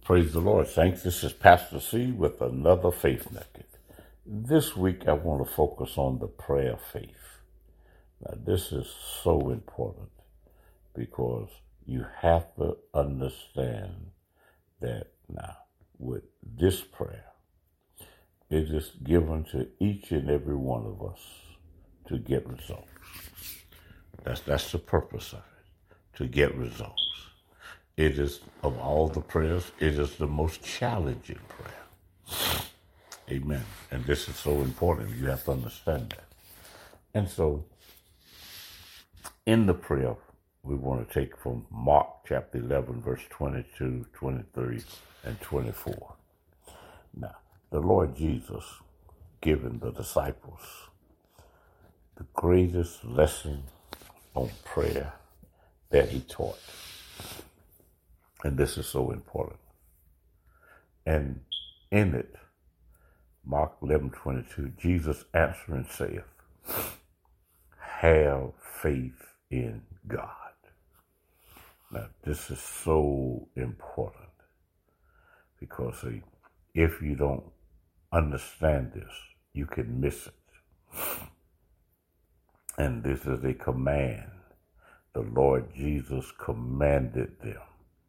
Praise the Lord, saints. This is Pastor C with another Faith Nugget. This week I want to focus on the prayer of faith. Now this is so important because you have to understand that now with this prayer, it is given to each and every one of us to get results. That's the purpose of it, to get results. It is, of all the prayers, it is the most challenging prayer. Amen. And this is so important. You have to understand that. And so, in the prayer, we want to take from Mark chapter 11, verse 22, 23, and 24. Now, the Lord Jesus given the disciples the greatest lesson on prayer that he taught. And this is so important. And in it, Mark 11:22, Jesus answering saith, have faith in God. Now, this is so important because, see, if you don't understand this, you can miss it. And this is a command. The Lord Jesus commanded them.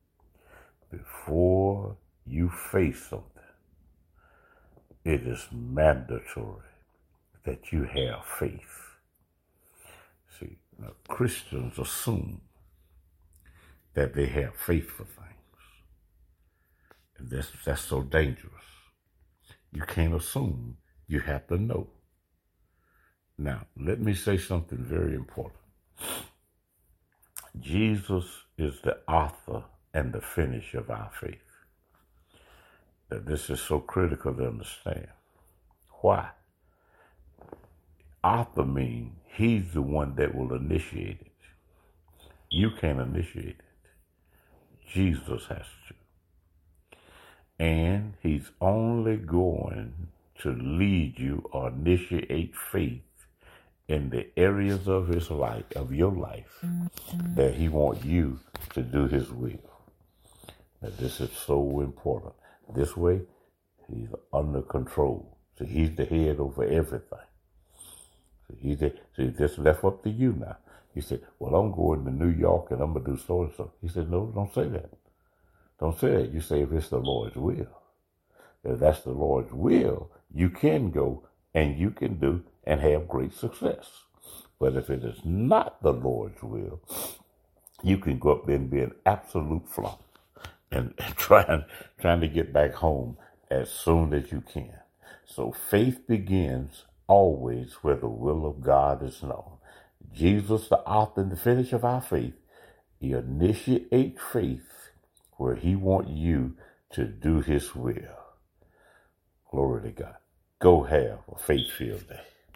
Before you face something, it is mandatory that you have faith. See, now Christians assume that they have faith for things. And that's so dangerous. You can't assume, you have to know. Now, let me say something very important. Jesus is the author and the finish of our faith. That this is so critical to understand. Why? Author means he's the one that will initiate it. You can't initiate it. Jesus has to. And he's only going to lead you or initiate faith in the areas of his life, of your life, that he wants you to do his will. Now, this is so important. This way, he's under control. So he's the head over everything. So he's just left up to you now. He said, well, I'm going to New York and I'm going to do so and so. He said, no, don't say that. Don't say that. You say if it's the Lord's will. If that's the Lord's will, you can go and you can do and have great success. But if it is not the Lord's will, you can go up there and be an absolute flop. And trying to get back home as soon as you can. So faith begins always where the will of God is known. Jesus, the author and the finish of our faith, he initiates faith where he wants you to do his will. Glory to God. Go have a faith-filled day.